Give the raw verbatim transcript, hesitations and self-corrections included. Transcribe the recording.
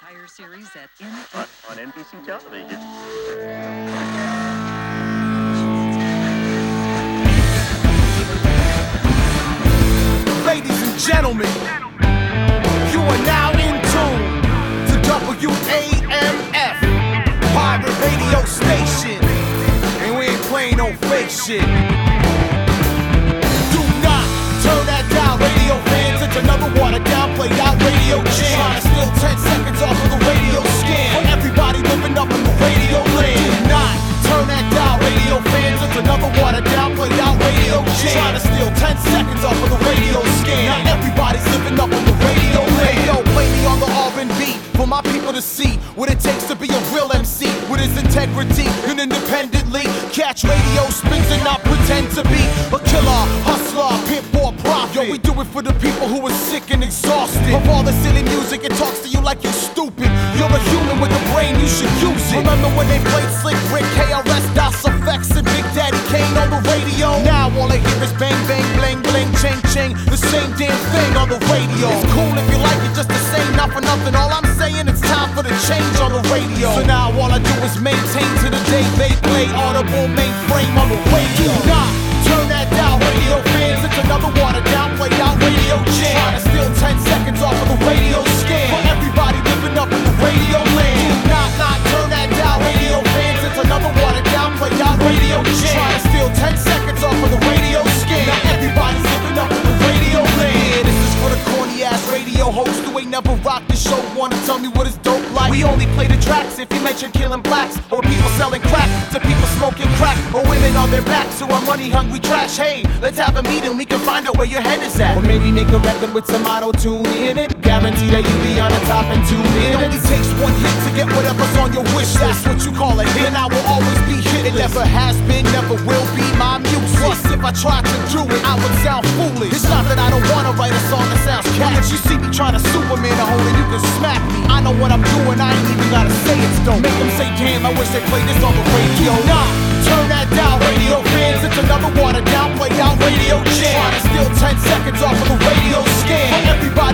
entire series at in on, on N B C television. Ladies and gentlemen, you are now in tune to W A M F, Pirate Radio Station, and we ain't playing no fake shit. Do not turn that dial, radio fans. It's another watered down, played out radio jam. Trying to steal ten seconds off of the radio scam. For everybody living up in the radio land. Do not turn that dial, radio fans. It's another watered down, played out radio jam. Trying to steal ten seconds off of the radio scam. Now everybody's living up in the radio land. Yo, play me on the R and B for my people to see what it takes to be a real M C with his integrity and independently catch radio spins and not pretend to be a killer, hustler, pimp or prophet. Yo, we do it for the people who are sick and exhausted of all the silly music. It talks to you like you're stupid. You're a human with a brain, you should use it. Remember when they played Slick Rick, K R S, Das Effects, and Big Daddy Kane on the radio? Now all I hear is bang bang bling bling ching ching, the same damn thing on the radio. It's cool if you like it, just the same, not for nothing. All I'm saying, it's time for the change on the radio. So now all I do is maintain to the day they play audible mainframe on the radio. Do not turn that dial, radio fans. It's another watered down, played out radio jam. Trying to steal ten seconds off of the radio scam. For everybody living up in the radio land. Do not not turn that dial, radio fans. It's another watered down, played out radio jam. Trying to steal ten seconds off of the radio scam. Now everybody's living up in the radio land. This is for the corny ass radio host who ain't never rocked the show. Wanna tell me what it's dope like? We only play the tracks if you mention killing blacks, or people selling crack to people smoking crack, or women on their backs who are money hungry trash. Hey, let's have a meeting, we can find out where your head is at. Or maybe make a record with some auto-tune in it. Guarantee that you'll be on the top in two minutes. It only takes one hit to get whatever's on your wish list. That's what you call a hit, and I will always be hit. It never has been, never will be my music. Plus, if I tried to do it, I would sound foolish. It's not that I don't wanna write a song that sounds catchy. If you see me trying to Superman a hole, then you can smack me. I know what I'm doing, I ain't even gotta say it's dope. Make them say, damn, I wish they played this on the radio. Nah, turn that down, radio fans. It's another watered down, played out radio jam. Trying to steal ten seconds off of the radio scam. For everybody